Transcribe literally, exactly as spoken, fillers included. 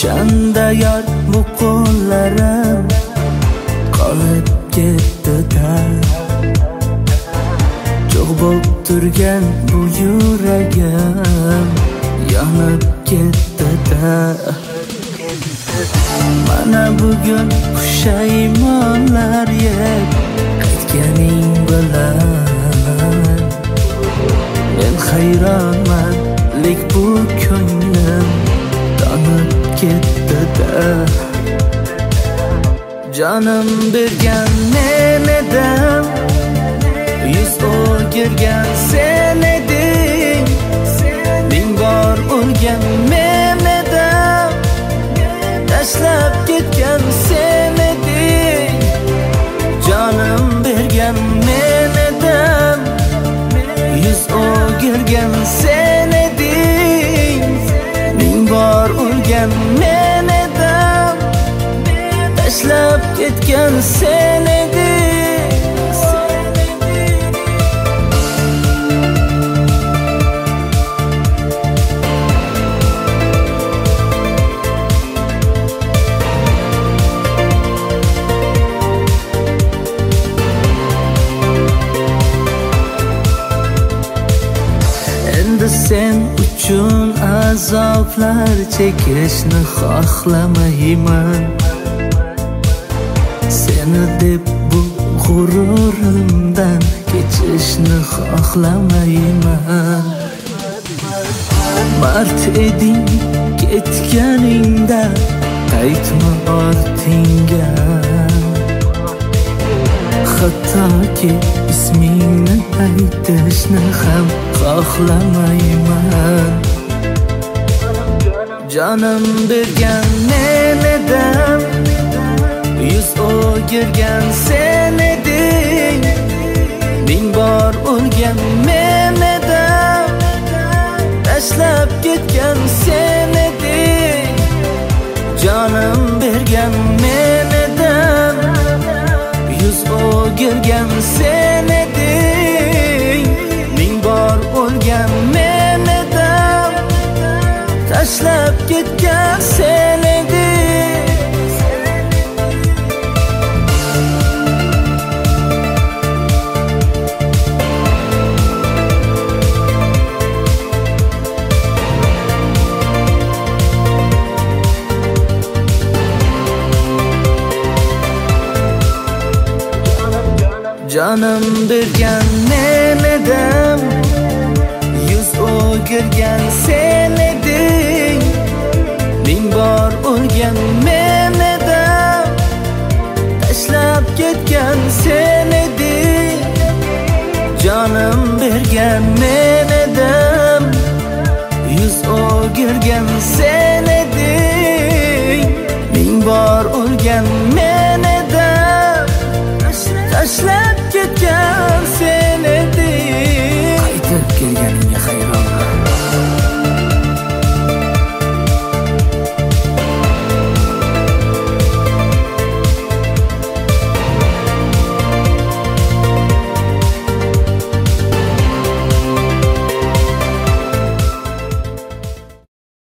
O'shanda yor bu qo'llarim qolib ketdi-da. Cho'g' bo'lib turgan bu yuragim yonib ketdi-da. Mana bugun pushaymonlar yeb qaytganing bilan men hayronman, lek bu ko'nglim donib ketdi-da. Jonim bergan men edim, yuz o'girgan sen eding, ming bor urgan men edim, tashlab ketgan sen eding. Jonim bergan men edim, yuz o'girgan sen eding, ming bor urgan men edim, tashlab ketgan sen eding. Endi sen uchun azoblar chekishni xohlamayman. Seni deb bu g'ururimdan kechishni xohlamayman. Mard eding ketganingda qaytma ortingga. Hattoki ismingni aytishni ham xohlamayman. Jonim bergan men edim, yuz o'girgan sen eding, ming bor urgan men edim, tashlab ketgan sen eding. Jonim bergan men edim, yuz o'girgan sen eding, ming bor urgan men edim, tashlab ketgan sen eding. Jonim bergan men edim, yuz o'girgan sen eding, ming bor urgan men edim, tashlab ketgan sen eding. Jonim bergan men edim, yuz o'girgan sen eding, ming bor urgan men edim, tashlab